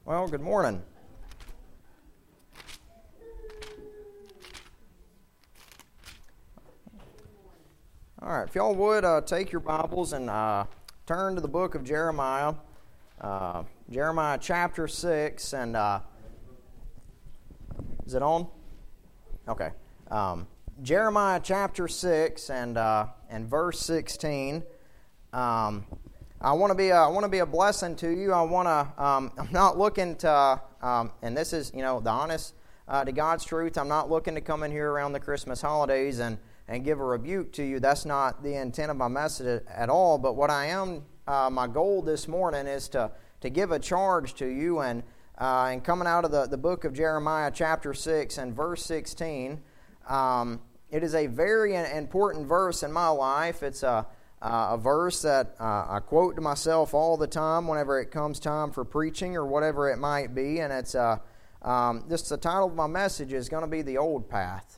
Well, good morning. All right, if y'all would take your Bibles and turn to the book of Jeremiah, Jeremiah chapter 6, and is it on? Okay. Jeremiah chapter 6 and verse 16. I want to be a blessing to you. I'm not looking to, and this is, the honest to God's truth. I'm not looking to come in here around the Christmas holidays and give a rebuke to you. That's not the intent of my message at all. But what I am, my goal this morning is to give a charge to you. And coming out of the book of Jeremiah chapter 6 and verse 16, it is a very important verse in my life. It's a verse that I quote to myself all the time whenever it comes time for preaching or whatever it might be, and it's just the title of my message is going to be The Old Path.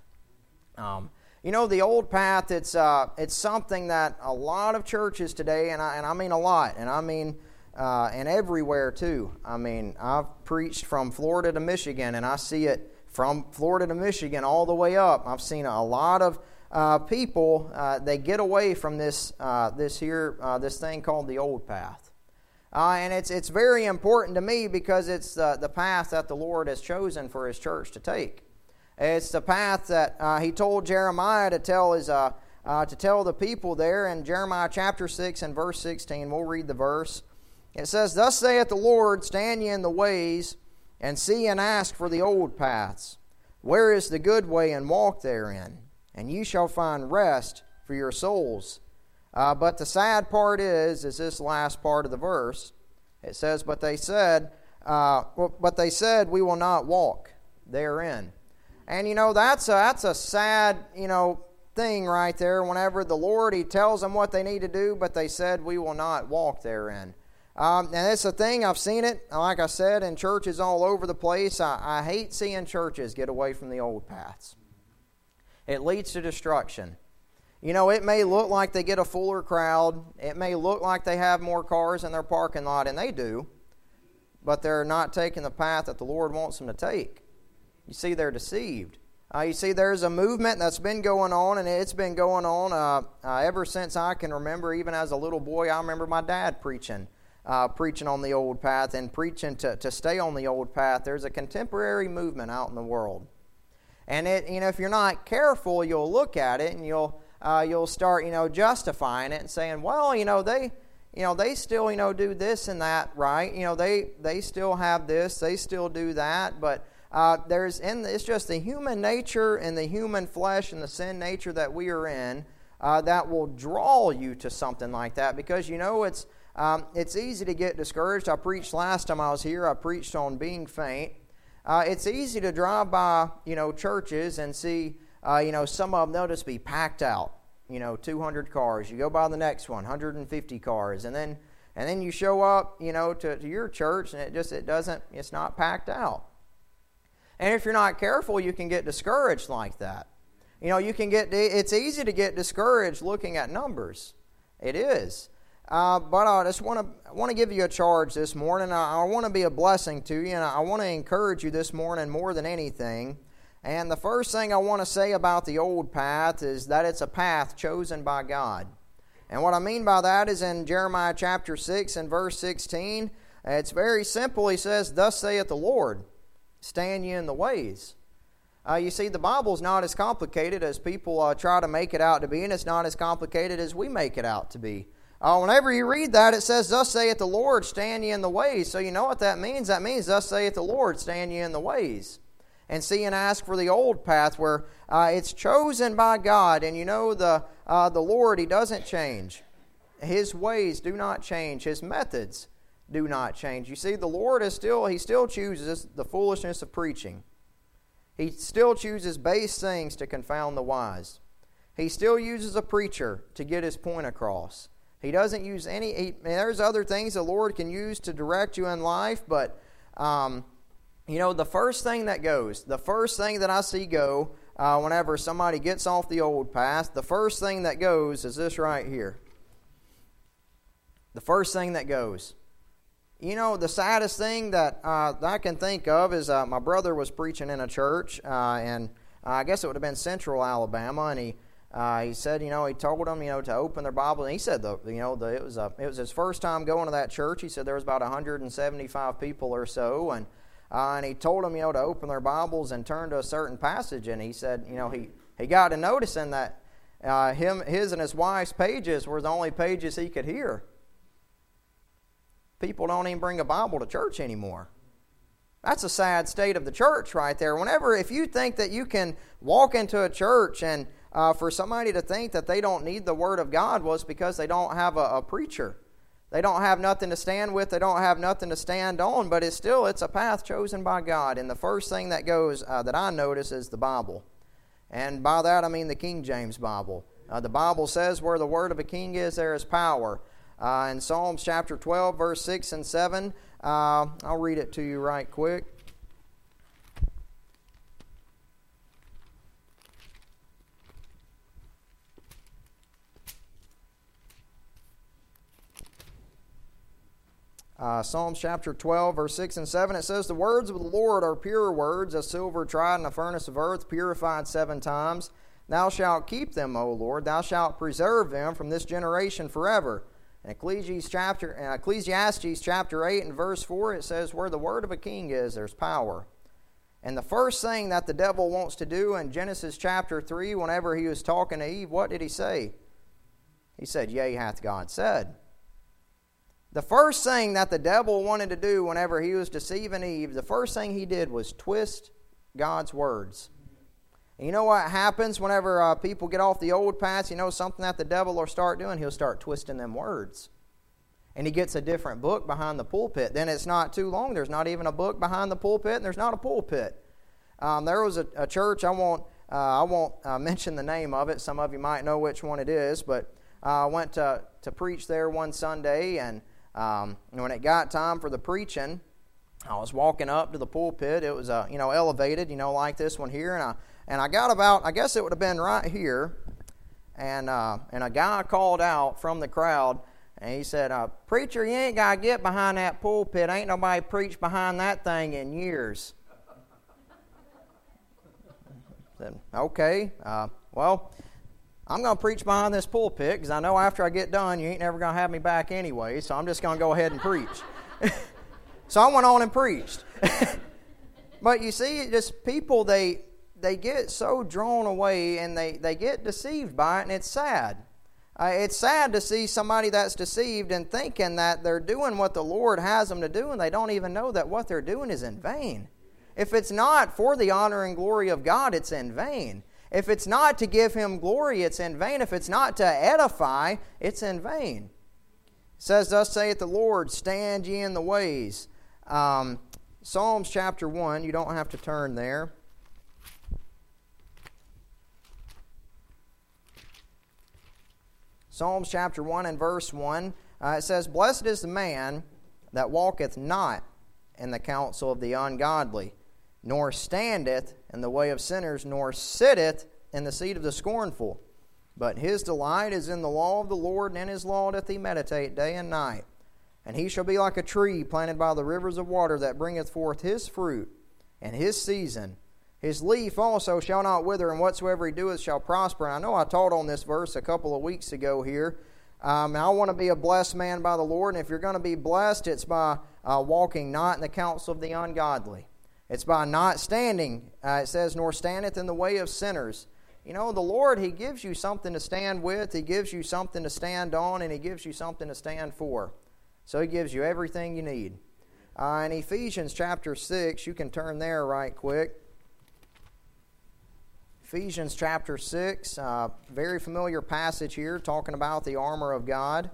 The old path, it's something that a lot of churches today, and I mean a lot, and I mean and everywhere too. I mean, I've preached from Florida to Michigan, and I see it from Florida to Michigan all the way up. I've seen a lot of people, they get away from this thing called the old path. And it's very important to me because it's the path that the Lord has chosen for His church to take. It's the path that He told Jeremiah to tell the people there in Jeremiah chapter 6 and verse 16. We'll read the verse. It says, "Thus saith the Lord, stand ye in the ways, and see and ask for the old paths. Where is the good way, and walk therein? And ye shall find rest for your souls." But the sad part is this last part of the verse. It says, but they said, we will not walk therein. And that's a sad, thing right there. Whenever the Lord, He tells them what they need to do, but they said, we will not walk therein. And it's a thing, I've seen it, like I said, in churches all over the place. I hate seeing churches get away from the old paths. It leads to destruction. It may look like they get a fuller crowd. It may look like they have more cars in their parking lot, and they do. But they're not taking the path that the Lord wants them to take. You see, they're deceived. You see, there's a movement that's been going on, and it's been going on ever since I can remember. Even as a little boy, I remember my dad preaching on the old path and preaching to stay on the old path. There's a contemporary movement out in the world. And if you're not careful, you'll look at it and you'll start, justifying it and saying, well, they still, do this and that, right? They still have this, they still do that, but it's just the human nature and the human flesh and the sin nature that we are in that will draw you to something like that, because it's easy to get discouraged. I preached last time I was here. I preached on being faint. It's easy to drive by, churches and see, some of them, they'll just be packed out, 200 cars. You go by the next one, 150 cars. And then you show up, to your church, and it's not packed out. And if you're not careful, you can get discouraged like that. It's easy to get discouraged looking at numbers. It is. But I just want to give you a charge this morning. I want to be a blessing to you, and I want to encourage you this morning more than anything. And the first thing I want to say about the old path is that it's a path chosen by God. And what I mean by that is in Jeremiah chapter 6 and verse 16, it's very simple. He says, "Thus saith the Lord, stand ye in the ways." You see, the Bible's not as complicated as people try to make it out to be, and it's not as complicated as we make it out to be. Whenever you read that, it says, "Thus saith the Lord, stand ye in the ways." So you know what that means? That means, "Thus saith the Lord, stand ye in the ways." And see and ask for the old path where it's chosen by God. And the Lord, He doesn't change. His ways do not change. His methods do not change. You see, the Lord He still chooses the foolishness of preaching. He still chooses base things to confound the wise. He still uses a preacher to get His point across. He doesn't use there's other things the Lord can use to direct you in life, but, the first thing that I see go whenever somebody gets off the old path, the first thing that goes is this right here. The first thing that goes You know, the saddest thing that I can think of is my brother was preaching in a church, and I guess it would have been Central Alabama, and he said, he told them, to open their Bible, and he said, it was his first time going to that church. He said there was about 175 people or so, and he told them, to open their Bibles and turn to a certain passage, and he said, he got to noticing that his and his wife's pages were the only pages he could hear. People don't even bring a Bible to church anymore. That's a sad state of the church right there. If you think that you can walk into a church and for somebody to think that they don't need the Word of God, well, it's because they don't have a preacher. They don't have nothing to stand with. They don't have nothing to stand on, but it's a path chosen by God. And the first thing that goes, that I notice, is the Bible. And by that I mean the King James Bible. The Bible says where the word of a king is, there is power. In Psalms chapter 12, verse 6 and 7, I'll read it to you right quick. Psalms chapter 12, verse 6 and 7, it says, "The words of the Lord are pure words, as silver tried in a furnace of earth, purified 7 times. Thou shalt keep them, O Lord. Thou shalt preserve them from this generation forever." In Ecclesiastes chapter 8 and verse 4, it says, where the word of a king is, there's power. And the first thing that the devil wants to do in Genesis chapter 3, whenever he was talking to Eve, what did he say? He said, "Yea, hath God said." The first thing that the devil wanted to do whenever he was deceiving Eve, the first thing he did was twist God's words. And you know what happens whenever people get off the old paths? Something that the devil will start doing? He'll start twisting them words. And he gets a different book behind the pulpit. Then it's not too long. There's not even a book behind the pulpit, and there's not a pulpit. There was a church, I won't mention the name of it. Some of you might know which one it is, but I went to preach there one Sunday, and when it got time for the preaching, I was walking up to the pulpit. It was elevated, like this one here, and I got about, I guess it would have been right here, and a guy called out from the crowd, and he said, "Preacher, you ain't got to get behind that pulpit. Ain't nobody preached behind that thing in years." I said, "Okay, well, I'm going to preach behind this pulpit because I know after I get done, you ain't never going to have me back anyway, so I'm just going to go ahead and preach." So I went on and preached. But you see, just people, they get so drawn away and they get deceived by it, and it's sad. It's sad to see somebody that's deceived and thinking that they're doing what the Lord has them to do, and they don't even know that what they're doing is in vain. If it's not for the honor and glory of God, it's in vain. If it's not to give Him glory, it's in vain. If it's not to edify, it's in vain. It says, "Thus saith the Lord, stand ye in the ways." Psalms chapter 1, you don't have to turn there. Psalms chapter 1 and verse 1, it says, "Blessed is the man that walketh not in the counsel of the ungodly, nor standeth in the way of sinners, nor sitteth in the seat of the scornful. But his delight is in the law of the Lord, and in his law doth he meditate day and night. And he shall be like a tree planted by the rivers of water, that bringeth forth his fruit in his season. His leaf also shall not wither, and whatsoever he doeth shall prosper." I know I taught on this verse a couple of weeks ago here. I want to be a blessed man by the Lord, and if you're going to be blessed, it's by walking not in the counsel of the ungodly. It's by not standing, it says, "nor standeth in the way of sinners." The Lord, He gives you something to stand with, He gives you something to stand on, and He gives you something to stand for. So He gives you everything you need. In Ephesians chapter 6, you can turn there right quick. Ephesians chapter 6, very familiar passage here, talking about the armor of God.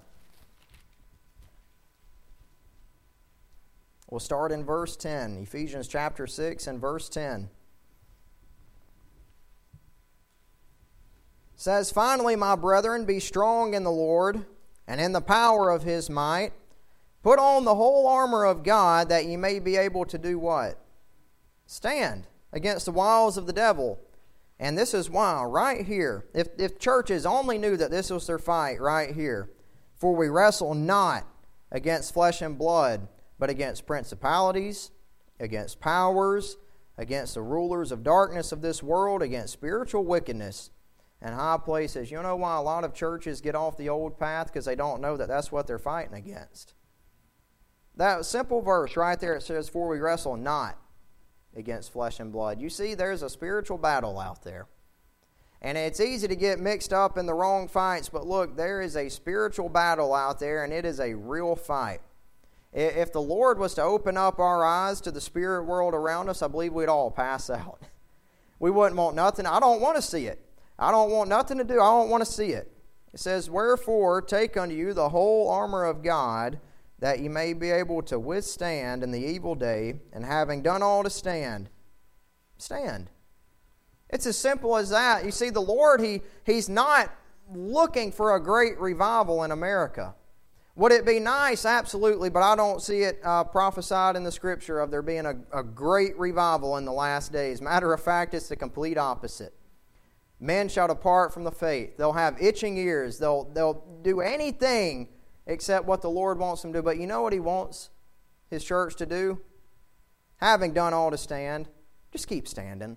We'll start in verse 10. Ephesians chapter 6 and verse 10. It says, "Finally, my brethren, be strong in the Lord, and in the power of His might. Put on the whole armor of God, that ye may be able to do" what? Stand against the wiles of the devil. And this is why, right here, if churches only knew that this was their fight right here. "For we wrestle not against flesh and blood, but against principalities, against powers, against the rulers of darkness of this world, against spiritual wickedness in high places. You know why a lot of churches get off the old path? Because they don't know that that's what they're fighting against. That simple verse right there, it says, "For we wrestle not against flesh and blood." You see, there's a spiritual battle out there. And it's easy to get mixed up in the wrong fights, but look, there is a spiritual battle out there, and it is a real fight. If the Lord was to open up our eyes to the spirit world around us, I believe we'd all pass out. We wouldn't want nothing. I don't want to see it. I don't want nothing to do. I don't want to see it. It says, "Wherefore take unto you the whole armor of God, that ye may be able to withstand in the evil day, and having done all to stand." Stand. It's as simple as that. You see, the Lord, He's not looking for a great revival in America. Would it be nice? Absolutely, but I don't see it prophesied in the Scripture of there being a great revival in the last days. Matter of fact, it's the complete opposite. Men shall depart from the faith. They'll have itching ears. They'll do anything except what the Lord wants them to do. But you know what He wants His church to do? Having done all to stand, just keep standing.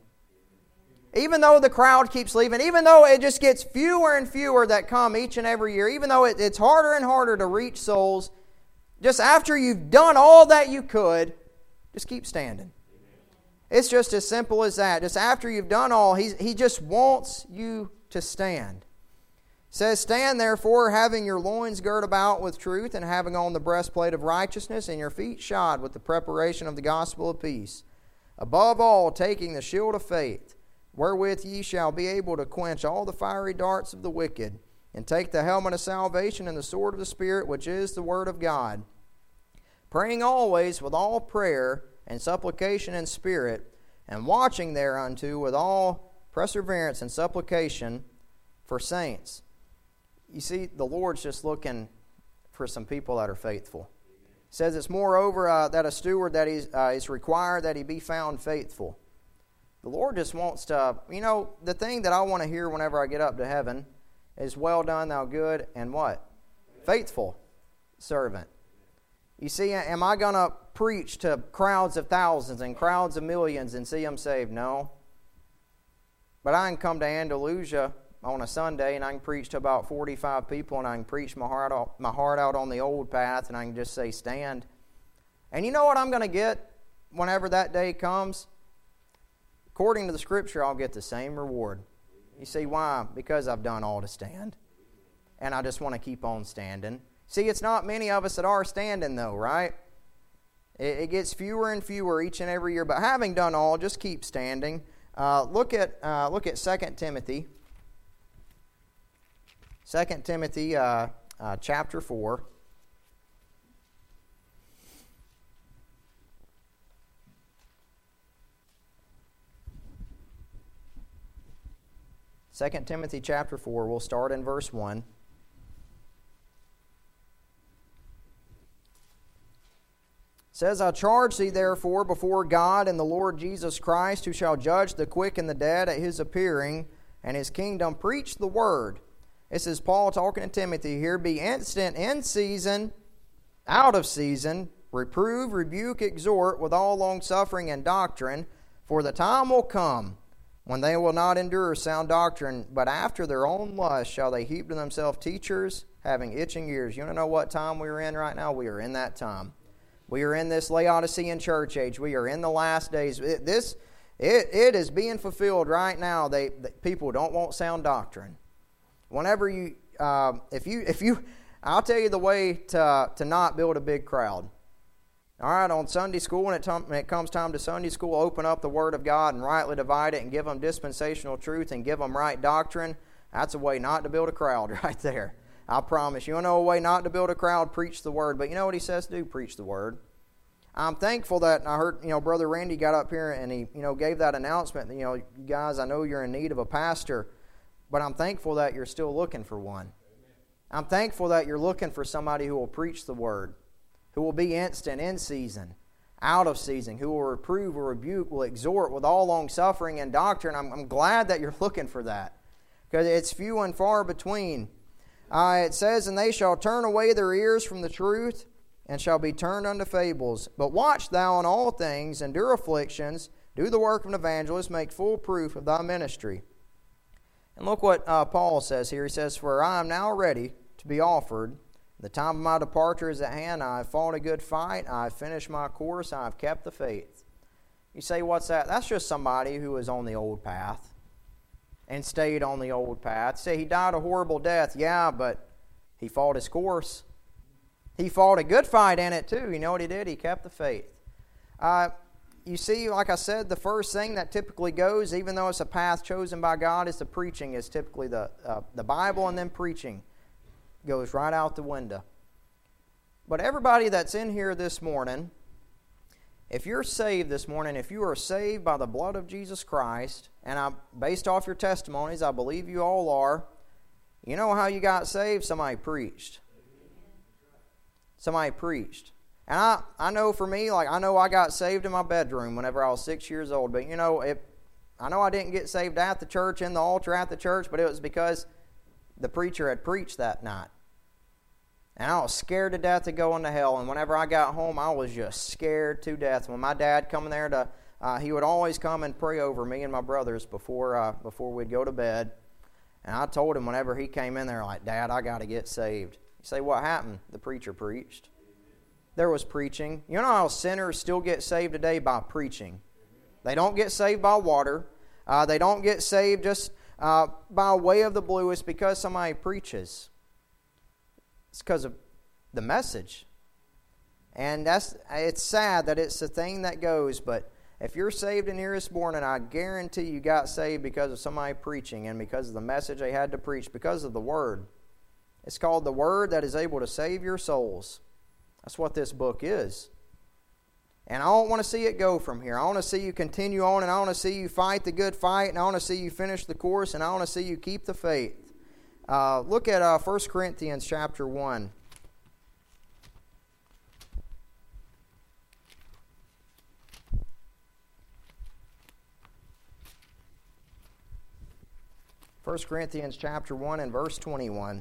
Even though the crowd keeps leaving, even though it just gets fewer and fewer that come each and every year, even though it's harder and harder to reach souls, just after you've done all that you could, just keep standing. It's just as simple as that. Just after you've done all, He just wants you to stand. It says, "Stand therefore, having your loins girt about with truth, and having on the breastplate of righteousness, and your feet shod with the preparation of the gospel of peace. Above all, taking the shield of faith, wherewith ye shall be able to quench all the fiery darts of the wicked, and take the helmet of salvation and the sword of the Spirit, which is the word of God, praying always with all prayer and supplication in spirit, and watching thereunto with all perseverance and supplication for saints." You see, the Lord's just looking for some people that are faithful. It says it's moreover that a steward that is required that he be found faithful. The Lord just wants to, the thing that I want to hear whenever I get up to heaven is, "Well done, thou good," and what? Faithful servant. You see, am I going to preach to crowds of thousands and crowds of millions and see them saved? No. But I can come to Andalusia on a Sunday and I can preach to about 45 people, and I can preach my heart out on the old path, and I can just say, "Stand." And you know what I'm going to get whenever that day comes? According to the Scripture, I'll get the same reward. You see why? Because I've done all to stand. And I just want to keep on standing. See, it's not many of us that are standing though, right? It gets fewer and fewer each and every year. But having done all, just keep standing. Look at 2 Timothy. 2 Timothy chapter 4. Second Timothy chapter 4, we'll start in verse 1. It says, "I charge thee therefore before God and the Lord Jesus Christ, who shall judge the quick and the dead at His appearing and His kingdom, preach the word." This is Paul talking to Timothy here. "Be instant in season, out of season, reprove, rebuke, exhort with all longsuffering and doctrine, for the time will come when they will not endure sound doctrine, but after their own lust shall they heap to themselves teachers, having itching ears." You want to know what time we are in right now? We are in that time. We are in this Laodicean church age. We are in the last days. It is being fulfilled right now. People don't want sound doctrine. Whenever I'll tell you the way to not build a big crowd. All right, on Sunday school, when it comes time to Sunday school, open up the Word of God and rightly divide it and give them dispensational truth and give them right doctrine. That's a way not to build a crowd right there. I promise. You want to know a way not to build a crowd? Preach the Word. But you know what he says to do? Preach the Word. I'm thankful that I heard, Brother Randy got up here and he, gave that announcement. You guys, I know you're in need of a pastor, but I'm thankful that you're still looking for one. I'm thankful that you're looking for somebody who will preach the Word, who will be instant in season, out of season, who will reprove, will rebuke, will exhort with all long-suffering and doctrine. I'm glad that you're looking for that, because it's few and far between. It says, "And they shall turn away their ears from the truth, and shall be turned unto fables. But watch thou in all things, endure afflictions, do the work of an evangelist, make full proof of thy ministry. And look what Paul says here. He says, For I am now ready to be offered. The time of my departure is at hand. I have fought a good fight. I have finished my course. I have kept the faith. You say, what's that? That's just somebody who was on the old path and stayed on the old path. Say he died a horrible death. Yeah, but he fought his course. He fought a good fight in it too. You know what he did? He kept the faith. You see, like I said, the first thing that typically goes, even though it's a path chosen by God, is the preaching. Is typically the Bible, and then preaching goes right out the window. But everybody that's in here this morning, if you're saved this morning, if you are saved by the blood of Jesus Christ, and based off your testimonies, I believe you all are, you know how you got saved? Somebody preached. Somebody preached. And I know for me, like I know I got saved in my bedroom whenever I was 6 years old. But you know, I know I didn't get saved at the church, in the altar at the church, but it was because the preacher had preached that night. And I was scared to death to go into hell. And whenever I got home, I was just scared to death. When my dad come there he would always come and pray over me and my brothers before we'd go to bed. And I told him whenever he came in there, like, Dad, I got to get saved. You say, what happened? The preacher preached. There was preaching. You know how sinners still get saved today? By preaching. They don't get saved by water. They don't get saved just by way of the blue. It's because somebody preaches. It's because of the message. And it's sad that it's the thing that goes, but if you're saved in here this morning, I guarantee you got saved because of somebody preaching and because of the message they had to preach, because of the Word. It's called the Word that is able to save your souls. That's what this book is. And I don't want to see it go from here. I want to see you continue on, and I want to see you fight the good fight, and I want to see you finish the course, and I want to see you keep the faith. Look at 1 Corinthians chapter 1. First Corinthians chapter 1 and verse 21.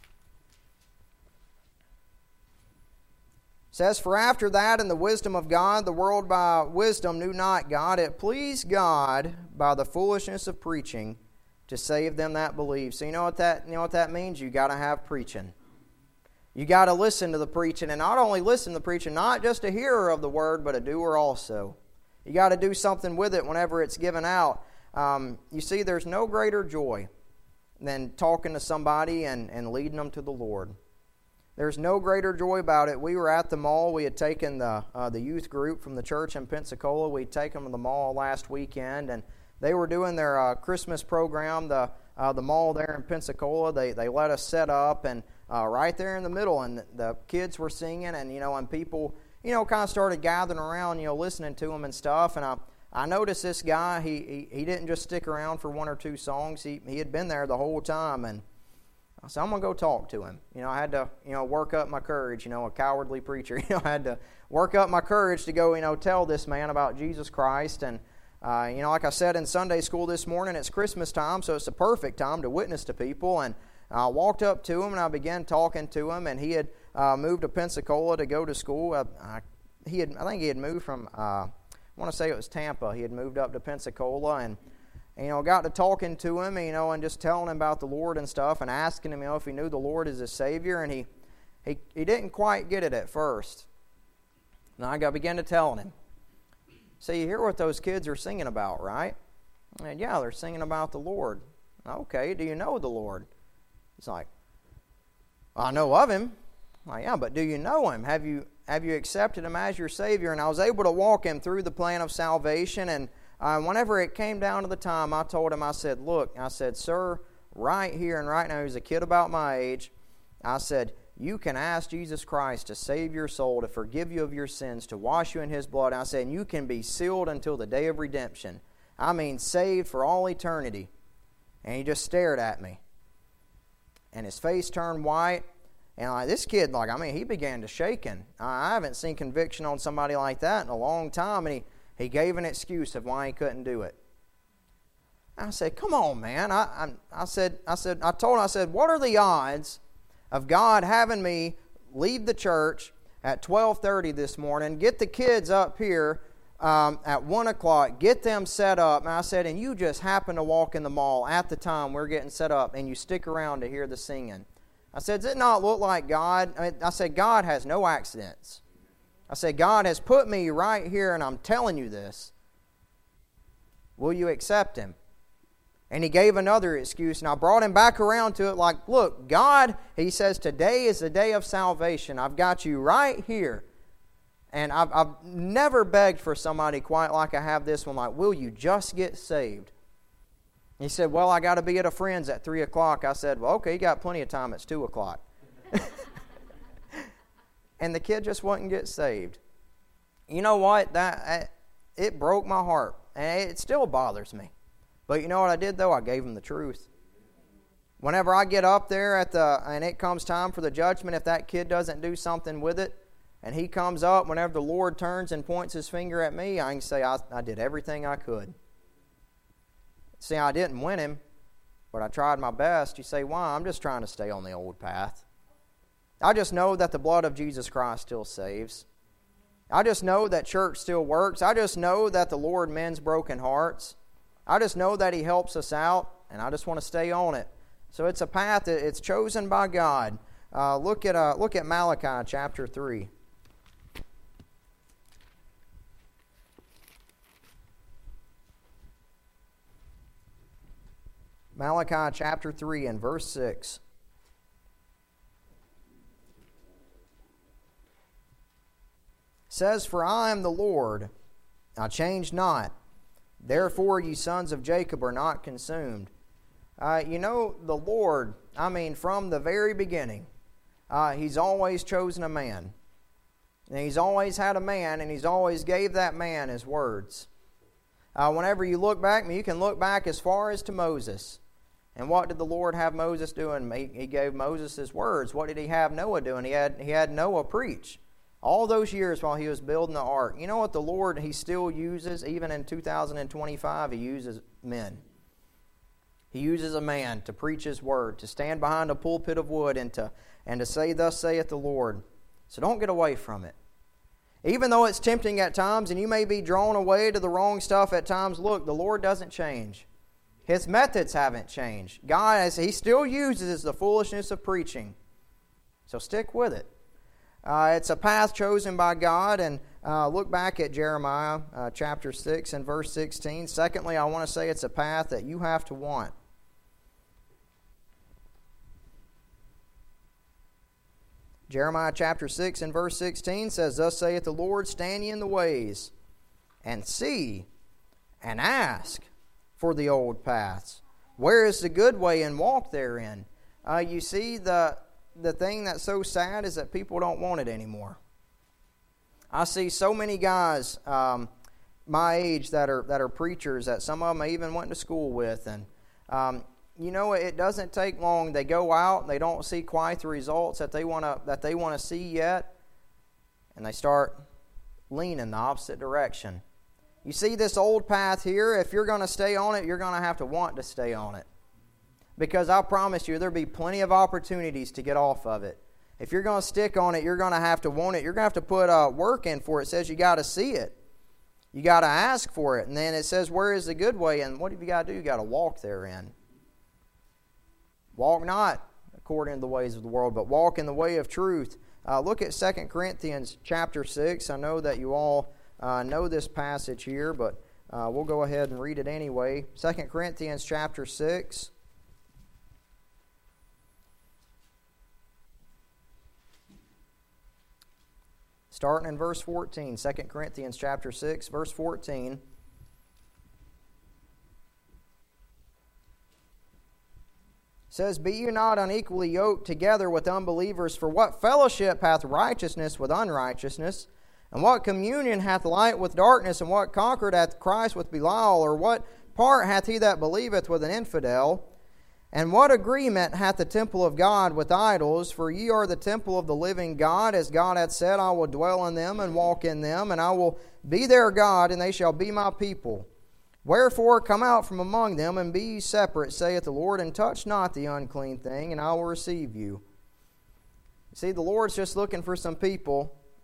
Says, For after that, in the wisdom of God, the world by wisdom knew not God. It pleased God by the foolishness of preaching to save them that believe. So you know what that means? You got to have preaching. You got to listen to the preaching, and not only listen to the preaching, not just a hearer of the word, but a doer also. You got to do something with it whenever it's given out. You see, there's no greater joy than talking to somebody and leading them to the Lord. There's no greater joy about it. We were at the mall. We had taken the youth group from the church in Pensacola. We'd taken them to the mall last weekend, and they were doing their Christmas program. The mall there in Pensacola, they let us set up, and right there in the middle, and the kids were singing, and people kind of started gathering around, listening to them and stuff. And I noticed this guy. He didn't just stick around for one or two songs. He had been there the whole time, and so I'm going to go talk to him. I had to, work up my courage, a cowardly preacher. I had to work up my courage to go, tell this man about Jesus Christ. And, like I said in Sunday school this morning, it's Christmas time, so it's a perfect time to witness to people. And I walked up to him, and I began talking to him. And he had moved to Pensacola to go to school. I think he had moved from, I want to say it was Tampa. He had moved up to Pensacola, and got to talking to him, and just telling him about the Lord and stuff, and asking him, if he knew the Lord as his Savior, and he didn't quite get it at first. And I began to telling him, so you hear what those kids are singing about, right? And yeah, they're singing about the Lord. Okay, do you know the Lord? He's like, I know of Him. I'm like, yeah, but do you know Him? Have you accepted Him as your Savior? And I was able to walk him through the plan of salvation, and whenever it came down to the time, I told him, I said, look, sir, right here and right now, he's a kid about my age. I said, you can ask Jesus Christ to save your soul, to forgive you of your sins, to wash you in His blood. I said, and you can be sealed until the day of redemption. I mean, saved for all eternity. And he just stared at me. And his face turned white. And this kid, he began to shaking. I haven't seen conviction on somebody like that in a long time. And he gave an excuse of why he couldn't do it. I said, come on, man. I told him, what are the odds of God having me leave the church, at 12:30 this morning. Get the kids up here at 1 o'clock. Get them set up. And I said, and you just happen to walk in the mall at the time we're getting set up, and you stick around to hear the singing. I said, does it not look like God? I said, God has no accidents. I said, God has put me right here, and I'm telling you this. Will you accept Him? And he gave another excuse, and I brought him back around to it like, look, God, He says, today is the day of salvation. I've got you right here. And I've never begged for somebody quite like I have this one, like, will you just get saved? He said, well, I got to be at a friend's at 3 o'clock. I said, well, okay, you got plenty of time. It's 2 o'clock. And the kid just wouldn't get saved. You know what? It broke my heart, and it still bothers me. But you know what I did, though? I gave him the truth. Whenever I get up there and it comes time for the judgment, if that kid doesn't do something with it, and he comes up, whenever the Lord turns and points His finger at me, I can say, I did everything I could. See, I didn't win him, but I tried my best. You say, why? I'm just trying to stay on the old path. I just know that the blood of Jesus Christ still saves. I just know that church still works. I just know that the Lord mends broken hearts. I just know that He helps us out, and I just want to stay on it. So it's a path that it's chosen by God. Look at Malachi chapter 3. Malachi chapter 3 and verse 6. Says, for I am the Lord, I change not. Therefore, ye sons of Jacob are not consumed. You know, the Lord, from the very beginning, He's always chosen a man. And He's always had a man, and He's always gave that man His words. Whenever you look back, you can look back as far as to Moses. And what did the Lord have Moses doing? He gave Moses His words. What did He have Noah doing? He had Noah preach. All those years while He was building the ark. You know what the Lord, He still uses, even in 2025, He uses men. He uses a man to preach His word, to stand behind a pulpit of wood and to say, thus saith the Lord. So don't get away from it. Even though it's tempting at times and you may be drawn away to the wrong stuff at times, look, the Lord doesn't change. His methods haven't changed. God, He still uses the foolishness of preaching. So stick with it. It's a path chosen by God, and look back at Jeremiah chapter 6 and verse 16. Secondly, I want to say it's a path that you have to want. Jeremiah chapter 6 and verse 16 says, thus saith the Lord, stand ye in the ways, and see, and ask for the old paths. Where is the good way, and walk therein? You see, the thing that's so sad is that people don't want it anymore. I see so many guys my age that are preachers that some of them I even went to school with, and you know, it doesn't take long. They go out and they don't see quite the results that they want to see yet, and they start leaning the opposite direction. You see this old path here, if you're going to stay on it, you're going to have to want to stay on it. Because I promise you, there'll be plenty of opportunities to get off of it. If you're going to stick on it, you're going to have to want it. You're going to have to put work in for it. It says you got to see it. You got to ask for it. And then it says, where is the good way? And what have you got to do? You got to walk therein. Walk not according to the ways of the world, but walk in the way of truth. Look at 2 Corinthians chapter 6. I know that you all know this passage here, but we'll go ahead and read it anyway. 2 Corinthians chapter 6. Starting in verse 14, 2 Corinthians chapter 6, verse 14. Says, be you not unequally yoked together with unbelievers, for what fellowship hath righteousness with unrighteousness? And what communion hath light with darkness? And what concord hath Christ with Belial? Or what part hath he that believeth with an infidel? And what agreement hath the temple of God with idols? For ye are the temple of the living God, as God hath said, I will dwell in them and walk in them, and I will be their God, and they shall be my people. Wherefore come out from among them, and be ye separate, saith the Lord, and touch not the unclean thing, and I will receive you. See, the Lord's just looking for some people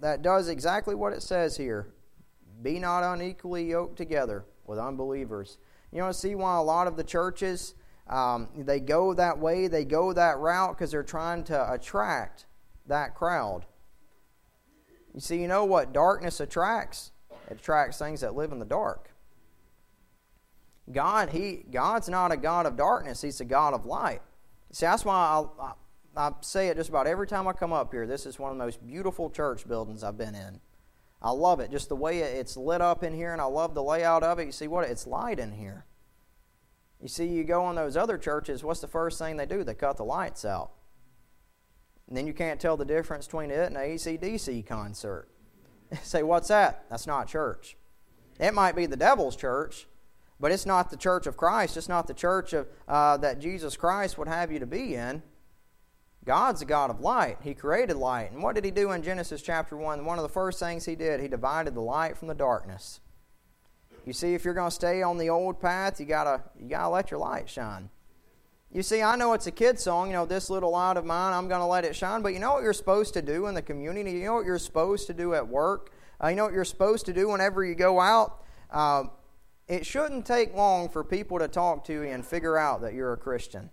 that does exactly what it says here. Be not unequally yoked together with unbelievers. You want to see why a lot of the churches, they go that way, they go that route because they're trying to attract that crowd. You see, you know what darkness attracts? It attracts things that live in the dark. God's not a God of darkness. He's a God of light. See, that's why I say it just about every time I come up here. This is one of the most beautiful church buildings I've been in. I love it. Just the way it's lit up in here, and I love the layout of it. You see what? It's light in here. You see, you go in those other churches, what's the first thing they do? They cut the lights out. And then you can't tell the difference between it and an AC/DC concert. Say, what's that? That's not church. It might be the devil's church, but it's not the church of Christ. It's not the church of that Jesus Christ would have you to be in. God's a God of light. He created light. And what did He do in Genesis chapter 1? One of the first things He did, He divided the light from the darkness. You see, if you're going to stay on the old path, you gotta let your light shine. You see, I know it's a kid's song, this little light of mine, I'm going to let it shine. But you know what you're supposed to do in the community? You know what you're supposed to do at work? You know what you're supposed to do whenever you go out? It shouldn't take long for people to talk to you and figure out that you're a Christian.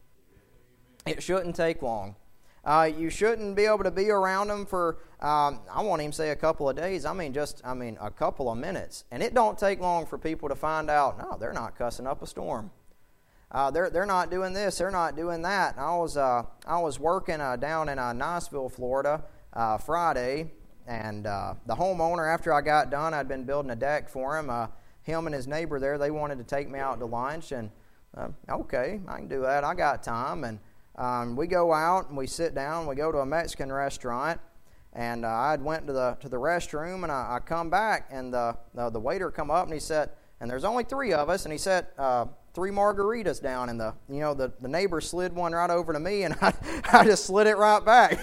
It shouldn't take long. You shouldn't be able to be around them for, I won't even say a couple of days. I mean a couple of minutes. And it don't take long for people to find out, no, they're not cussing up a storm. They're not doing this. They're not doing that. I was working down in Niceville, Florida, Friday, and the homeowner, after I got done, I'd been building a deck for him. Him and his neighbor there, they wanted to take me out to lunch, and okay, I can do that. I got time, and we go out and we sit down. We go to a Mexican restaurant, and I went to the restroom, and I come back, and the waiter come up and he said, and there's only 3 of us, and he said 3 margaritas down, and the neighbor slid one right over to me, and I just slid it right back.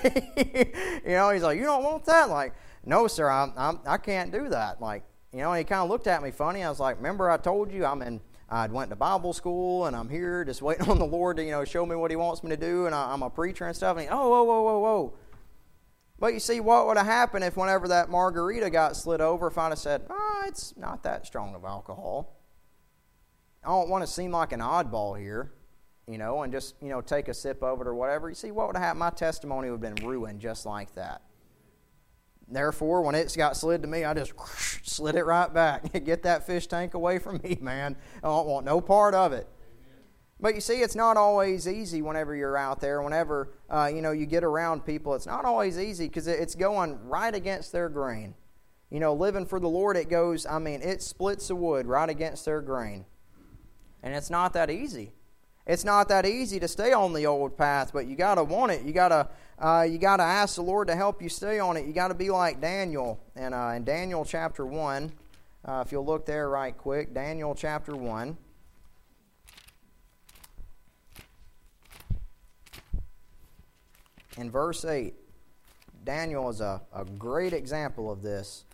He's like, you don't want that? Like, no, sir, I can't do that. Like, he kind of looked at me funny. I was like, remember I told you I went to Bible school, and I'm here just waiting on the Lord to, show me what He wants me to do, and I'm a preacher and stuff. And whoa. But you see, what would have happened if whenever that margarita got slid over, if I'd have said, it's not that strong of alcohol. I don't want to seem like an oddball here, and just, take a sip of it or whatever. You see, what would have happened? My testimony would have been ruined just like that. Therefore, when it got slid to me, I just slid it right back. Get that fish tank away from me, man. I don't want no part of it. Amen. But you see, it's not always easy whenever you're out there. Whenever, you get around people, it's not always easy because it's going right against their grain. Living for the Lord, it splits the wood right against their grain. And it's not that easy. It's not that easy to stay on the old path, but you got to want it. You got to ask the Lord to help you stay on it. You got to be like Daniel. And in Daniel chapter 1, if you'll look there right quick, Daniel chapter 1. In verse 8, Daniel is a great example of this.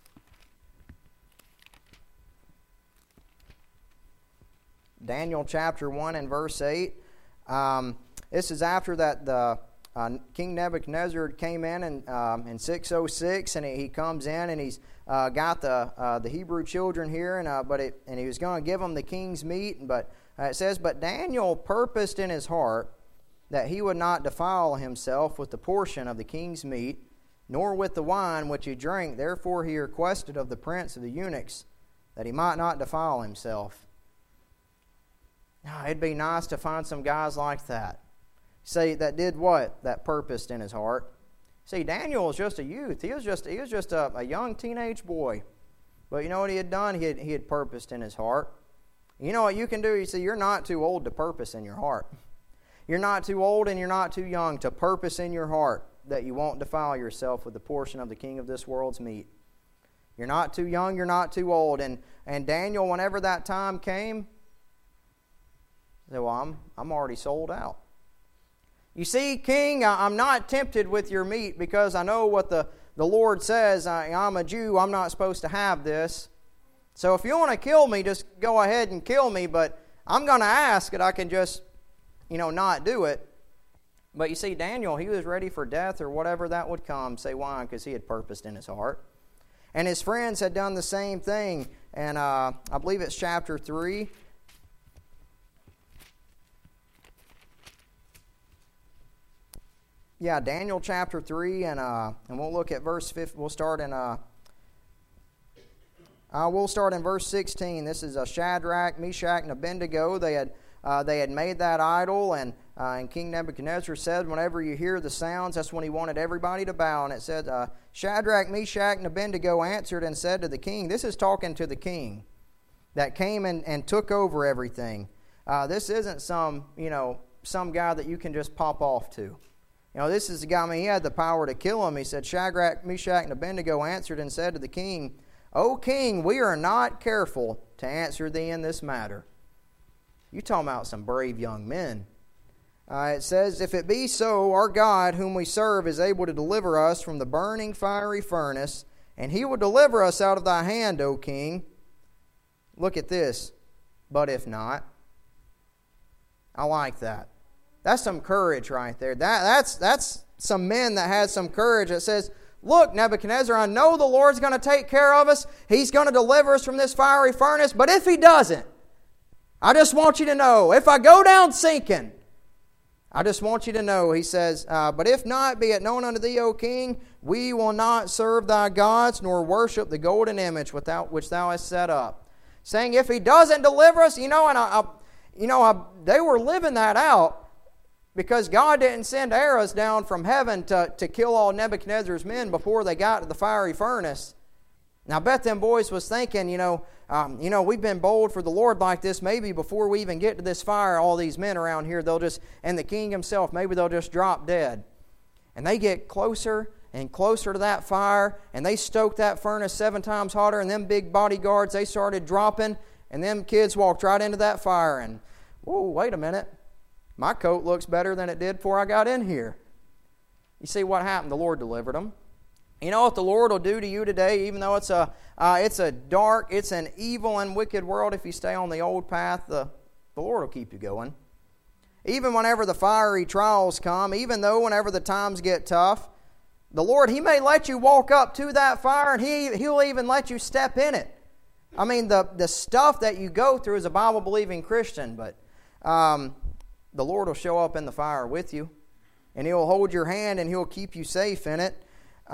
Daniel chapter 1 and verse 8. This is after that the King Nebuchadnezzar came in 606, and he comes in and he's got the Hebrew children here, and he was going to give them the king's meat. But it says, but Daniel purposed in his heart that he would not defile himself with the portion of the king's meat, nor with the wine which he drank. Therefore he requested of the prince of the eunuchs that he might not defile himself. Now, it'd be nice to find some guys like that. See, that did what? That purposed in his heart. See, Daniel was just a youth. He was just a young teenage boy. But you know what he had done? He had purposed in his heart. You know what you can do? You see, you're not too old to purpose in your heart. You're not too old and you're not too young to purpose in your heart that you won't defile yourself with the portion of the king of this world's meat. You're not too young, you're not too old. And Daniel, whenever that time came, said, well, I'm already sold out. You see, King, I'm not tempted with your meat because I know what the Lord says. I'm a Jew. I'm not supposed to have this. So if you want to kill me, just go ahead and kill me. But I'm going to ask that I can just, not do it. But you see, Daniel, he was ready for death or whatever that would come. Say why? Because he had purposed in his heart. And his friends had done the same thing. And I believe it's chapter 3. Yeah, Daniel chapter 3, and we'll look at verse 5. We'll start in verse 16. This is Shadrach, Meshach, and Abednego. They had made that idol, and King Nebuchadnezzar said, whenever you hear the sounds, that's when he wanted everybody to bow. And it said, Shadrach, Meshach, and Abednego answered and said to the king, this is talking to the king that came and took over everything. This isn't some guy that you can just pop off to. This is the guy, he had the power to kill him. He said, Shadrach, Meshach, and Abednego answered and said to the king, O king, we are not careful to answer thee in this matter. You talking about some brave young men. It says, if it be so, our God, whom we serve, is able to deliver us from the burning fiery furnace, and he will deliver us out of thy hand, O king. Look at this. But if not. I like that. That's some courage right there. That's some men that had some courage that says, look, Nebuchadnezzar, I know the Lord's going to take care of us. He's going to deliver us from this fiery furnace. But if he doesn't, I just want you to know, if I go down sinking, I just want you to know, he says, but if not, be it known unto thee, O king, we will not serve thy gods, nor worship the golden image which thou hast set up. Saying, if he doesn't deliver us, they were living that out. Because God didn't send arrows down from heaven to kill all Nebuchadnezzar's men before they got to the fiery furnace. Now, I bet them boys was thinking, we've been bold for the Lord like this. Maybe before we even get to this fire, all these men around here, and the king himself, maybe they'll just drop dead. And they get closer and closer to that fire, and they stoke that furnace 7 times hotter, and them big bodyguards, they started dropping, and them kids walked right into that fire. And, whoa, wait a minute. My coat looks better than it did before I got in here. You see what happened? The Lord delivered them. You know what the Lord will do to you today, even though it's a dark, it's an evil and wicked world. If you stay on the old path, the Lord will keep you going. Even whenever the fiery trials come, even though whenever the times get tough, the Lord, He may let you walk up to that fire, and He'll even let you step in it. I mean, the stuff that you go through as a Bible-believing Christian, but the Lord will show up in the fire with you, and He'll hold your hand, and He'll keep you safe in it.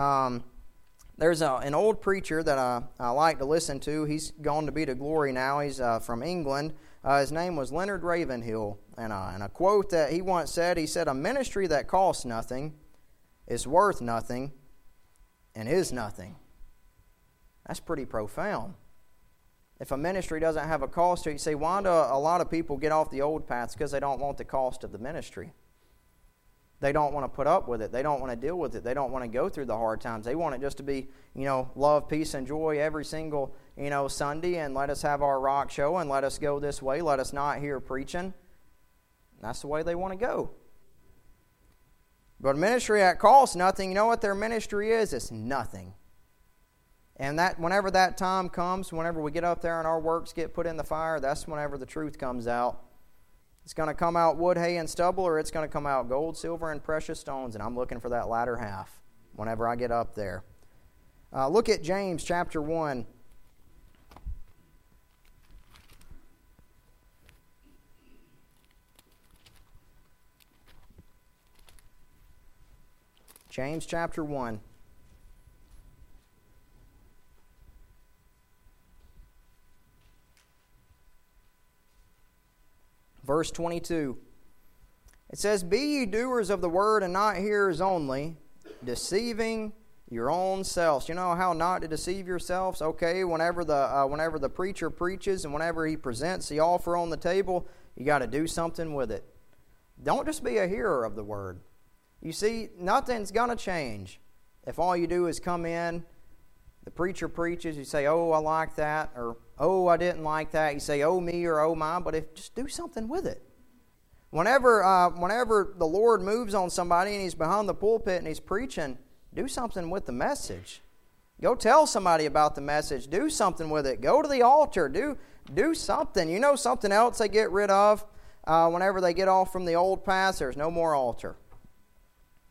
There's an old preacher that I like to listen to. He's gone to be to glory now. He's from England. His name was Leonard Ravenhill. And a quote that he once said, he said, a ministry that costs nothing is worth nothing and is nothing. That's pretty profound. If a ministry doesn't have a cost to it, you say, why do a lot of people get off the old paths? Because they don't want the cost of the ministry. They don't want to put up with it. They don't want to deal with it. They don't want to go through the hard times. They want it just to be, love, peace, and joy every single, Sunday, and let us have our rock show, and let us go this way. Let us not hear preaching. That's the way they want to go. But a ministry that costs nothing, you know what their ministry is? It's nothing. And that whenever that time comes, whenever we get up there and our works get put in the fire, that's whenever the truth comes out. It's going to come out wood, hay, and stubble, or it's going to come out gold, silver, and precious stones. And I'm looking for that latter half whenever I get up there. Look at James chapter 1. James chapter 1. Verse 22. It says, be ye doers of the word and not hearers only, deceiving your own selves. You know how not to deceive yourselves? Okay, whenever the preacher preaches and whenever he presents the offer on the table, you got to do something with it. Don't just be a hearer of the word. You see, nothing's going to change if all you do is come in, the preacher preaches, you say, oh, I like that, or oh, I didn't like that. You say, oh, me, or oh, my, but just do something with it. Whenever the Lord moves on somebody and He's behind the pulpit and He's preaching, do something with the message. Go tell somebody about the message. Do something with it. Go to the altar. Do something. You know something else they get rid of whenever they get off from the old paths? There's no more altar.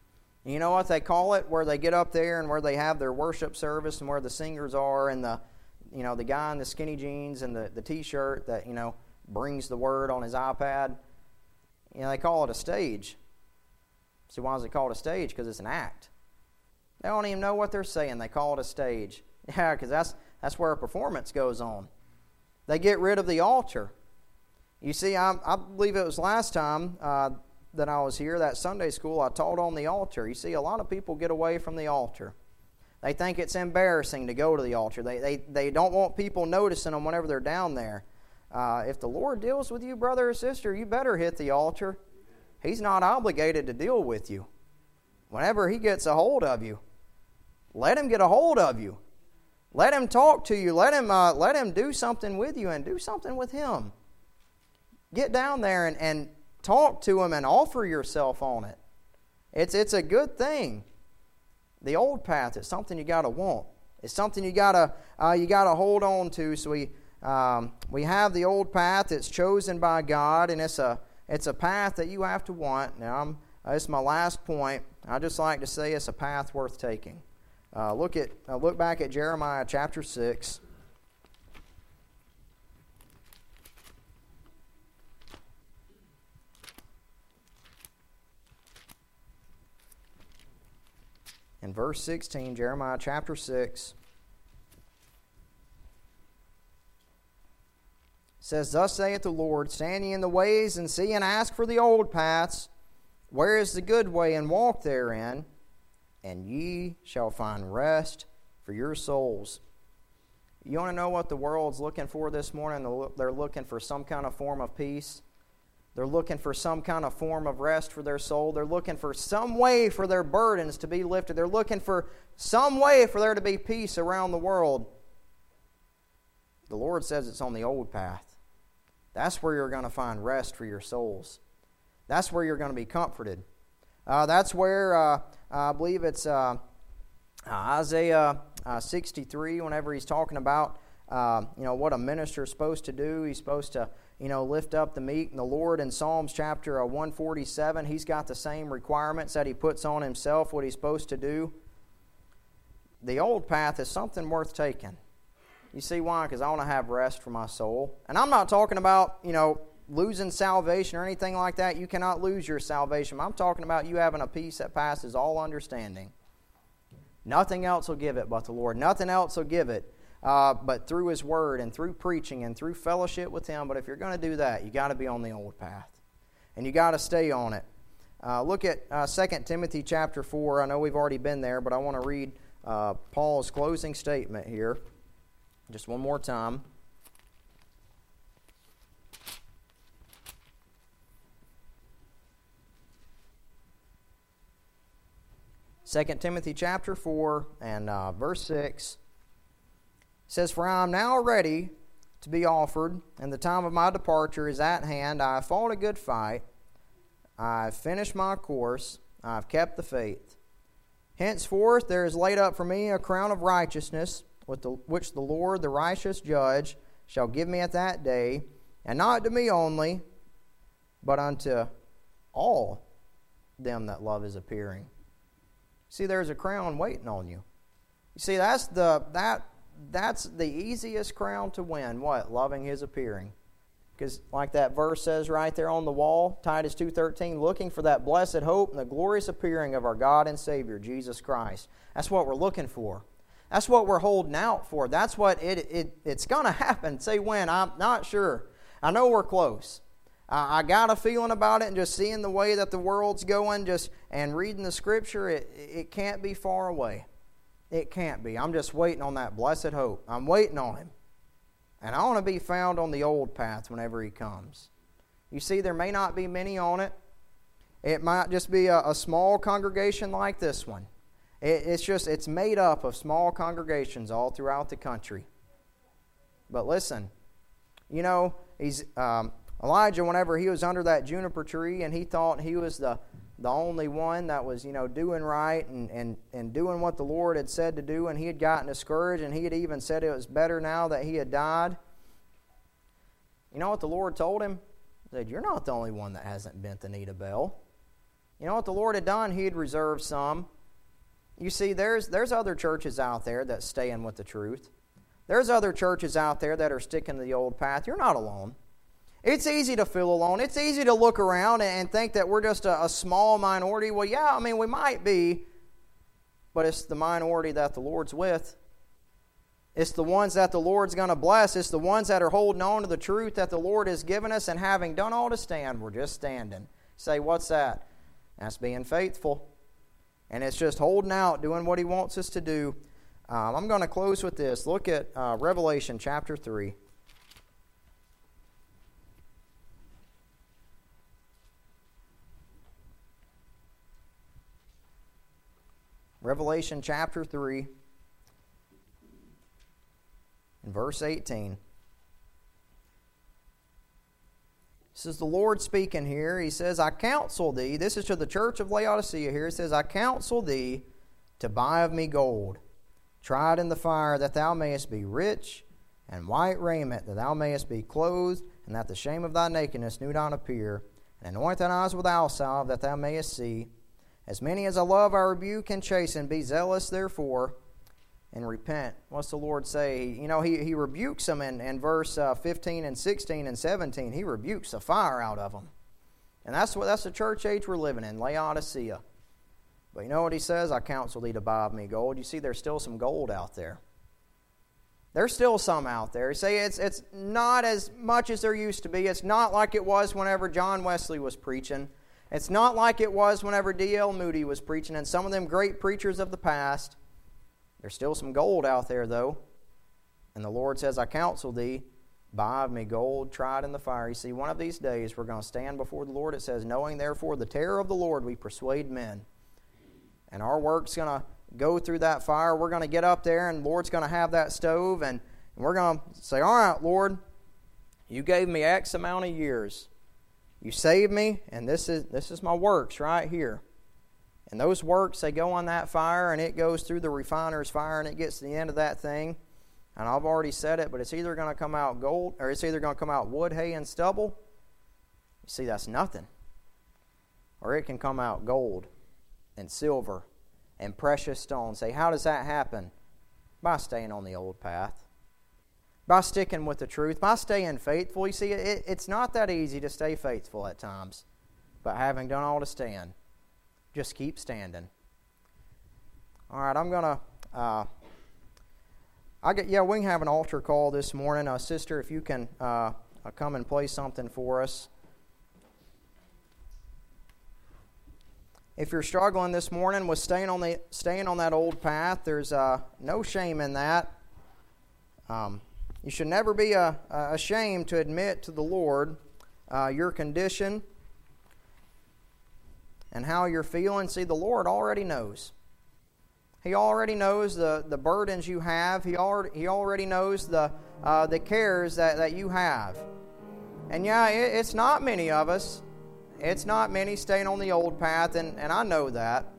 And you know what they call it? Where they get up there and where they have their worship service and where the singers are and the guy in the skinny jeans and the T-shirt that, brings the word on his iPad. They call it a stage. So why is it called a stage? Because it's an act. They don't even know what they're saying. They call it a stage. Yeah, because that's where a performance goes on. They get rid of the altar. You see, I believe it was last time that I was here, that Sunday school, I taught on the altar. You see, a lot of people get away from the altar. They think it's embarrassing to go to the altar. They don't want people noticing them whenever they're down there. If the Lord deals with you, brother or sister, you better hit the altar. He's not obligated to deal with you. Whenever He gets a hold of you, let Him get a hold of you. Let Him talk to you. Let Him do something with you and do something with Him. Get down there and talk to Him and offer yourself on it. It's a good thing. The old path is something you got to want. It's something you got to hold on to. So we have the old path. It's chosen by God, and it's a path that you have to want. Now, it's my last point. I just like to say it's a path worth taking. Look back at Jeremiah chapter 6. In verse 16, Jeremiah chapter 6, says, Thus saith the Lord, stand ye in the ways, and see, and ask for the old paths, where is the good way, and walk therein, and ye shall find rest for your souls. You want to know what the world's looking for this morning? They're looking for some kind of form of peace. They're looking for some kind of form of rest for their soul. They're looking for some way for their burdens to be lifted. They're looking for some way for there to be peace around the world. The Lord says it's on the old path. That's where you're going to find rest for your souls. That's where you're going to be comforted. That's where I believe it's Isaiah 63, whenever he's talking about what a minister is supposed to do. He's supposed to lift up the meek. And the Lord in Psalms chapter 147, He's got the same requirements that He puts on Himself, what He's supposed to do. The old path is something worth taking. You see why? Because I want to have rest for my soul. And I'm not talking about, losing salvation or anything like that. You cannot lose your salvation. I'm talking about you having a peace that passes all understanding. Nothing else will give it but the Lord. Nothing else will give it but through His Word and through preaching and through fellowship with Him. But if you're going to do that, you got to be on the old path. And you got to stay on it. Look at 2 Timothy chapter 4. I know we've already been there, but I want to read Paul's closing statement here just one more time. Second Timothy chapter 4 and verse 6 says, For I am now ready to be offered, and the time of my departure is at hand. I have fought a good fight. I have finished my course. I have kept the faith. Henceforth there is laid up for me a crown of righteousness, which the Lord, the righteous judge, shall give me at that day, and not to me only, but unto all them that love His appearing. See, there's a crown waiting on you. You see, that's the easiest crown to win. What? Loving His appearing. Because like that verse says right there on the wall, Titus 2:13, looking for that blessed hope and the glorious appearing of our God and Savior, Jesus Christ. That's what we're looking for. That's what we're holding out for. That's what it's going to happen. Say when? I'm not sure. I know we're close. I got a feeling about it, and just seeing the way that the world's going, and reading the Scripture, it can't be far away. It can't be. I'm just waiting on that blessed hope. I'm waiting on Him. And I want to be found on the old path whenever He comes. You see, there may not be many on it. It might just be a small congregation like this one. It's made up of small congregations all throughout the country. But listen, Elijah, whenever he was under that juniper tree and he thought he was the only one that was, doing right and doing what the Lord had said to do, and he had gotten discouraged, and he had even said it was better now that he had died. You know what the Lord told him? He said, You're not the only one that hasn't bent the knee to Baal. You know what the Lord had done? He had reserved some. You see, there's other churches out there that staying with the truth. There's other churches out there that are sticking to the old path. You're not alone. It's easy to feel alone. It's easy to look around and think that we're just a small minority. Well, yeah, I mean, we might be, but it's the minority that the Lord's with. It's the ones that the Lord's going to bless. It's the ones that are holding on to the truth that the Lord has given us, and having done all to stand, we're just standing. Say, what's that? That's being faithful. And it's just holding out, doing what He wants us to do. I'm going to close with this. Look at Revelation chapter 3. Revelation chapter 3, and verse 18. This is the Lord speaking here. He says, I counsel thee, this is to the church of Laodicea here. He says, I counsel thee to buy of me gold, tried in the fire, that thou mayest be rich, and white raiment, that thou mayest be clothed, and that the shame of thy nakedness do not appear, and anoint thine eyes with eye salve, that thou mayest see. As many as I love, I rebuke and chasten. Be zealous, therefore, and repent. What's the Lord say? You know, He rebukes them in verse 15 and 16 and 17. He rebukes the fire out of them. And that's the church age we're living in, Laodicea. But you know what He says? I counsel thee to buy of me gold. You see, there's still some gold out there. There's still some out there. You say it's not as much as there used to be. It's not like it was whenever John Wesley was preaching. It's not like it was whenever D.L. Moody was preaching and some of them great preachers of the past. There's still some gold out there, though. And the Lord says, I counsel thee, buy of me gold tried in the fire. You see, one of these days we're going to stand before the Lord. It says, knowing therefore the terror of the Lord, we persuade men. And our work's going to go through that fire. We're going to get up there, and the Lord's going to have that stove, and we're going to say, all right, Lord, you gave me X amount of years. You saved me, and this is my works right here. And those works, they go on that fire, and it goes through the refiner's fire, and it gets to the end of that thing. And I've already said it, but it's either going to come out gold, or it's either going to come out wood, hay, and stubble. You see, that's nothing. Or it can come out gold and silver and precious stones. Say, how does that happen? By staying on the old path. By sticking with the truth, by staying faithful. You see, it's not that easy to stay faithful at times. But having done all to stand, just keep standing. All right, I'm going to... we can have an altar call this morning. Sister, if you can come and play something for us. If you're struggling this morning with staying on that old path, there's no shame in that. You should never be ashamed to admit to the Lord your condition and how you're feeling. See, the Lord already knows. He already knows the burdens you have. He already knows the cares that you have. And yeah, it's not many of us. It's not many staying on the old path, and I know that.